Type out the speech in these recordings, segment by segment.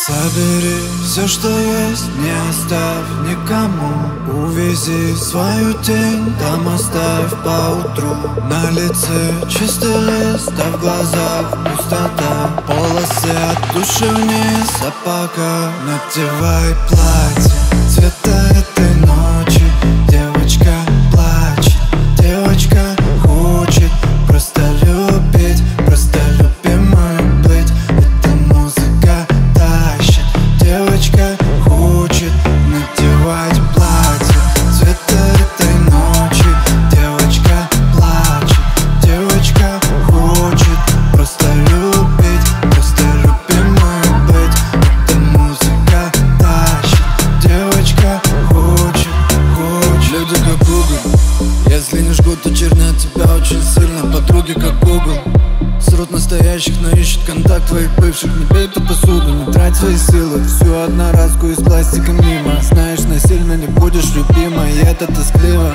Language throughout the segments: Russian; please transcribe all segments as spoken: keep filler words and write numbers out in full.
Собери все, что есть, не оставь никому. Увези свою тень, там оставь поутру. На лице чистый лист, а в глазах пустота. Полосы от души вниз, а пока надевай платье цвета этой ночи. Девочка плачет, девочка хочет просто любить, просто любимой быть. Эта музыка тащит, девочка хочет надевать платье цвета этой ночи. Девочка плачет, девочка хочет просто любить, просто любимой быть. Эта музыка тащит, девочка хочет, хочет. Люди как уголь, если не жгут, то чернят тебя очень сильно. Подруги как Google, срут настоящих, но ищут контакт твоих бывших. Не бей эту посуду, не трать свои силы. Всю одноразку из пластика мимо. Знаешь, насильно не будешь любимой, и это тоскливо.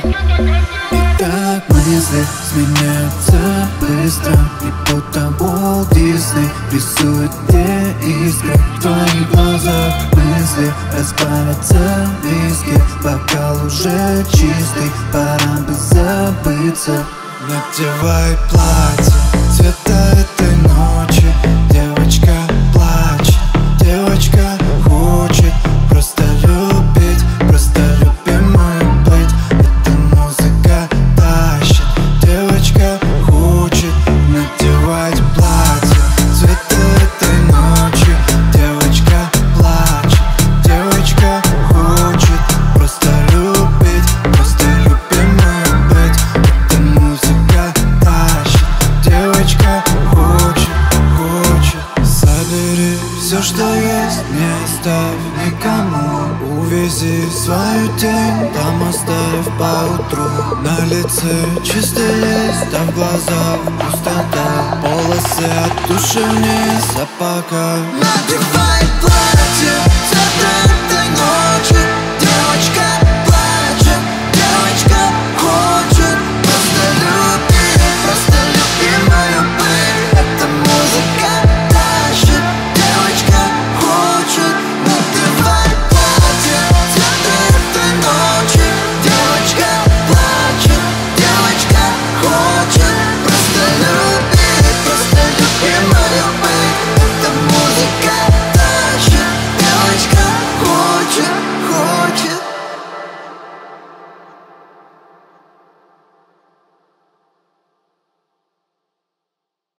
И так мысли сменяются быстро, и будто Walt Disney рисует где искры в твоих глазах. Мысли разбавятся виски, бокал уже чистый, пора бы забыться. Надевай платье цвета этой ночи. Девочка плачет, девочка хочет просто любить, просто любимой быть. Эта музыка тащит, девочка хочет надевать платье цвета этой ночи. Девочка плачет, девочка хочет просто любить, просто любимой быть. Эта музыка тащит, девочка хочет, хочет. Собери все, что есть, не оставь никому. Увези свою тень, там оставь поутру. На лице чистый лист, а в глазах пустота. Полосы от души вниз, а пока надевай платье цвета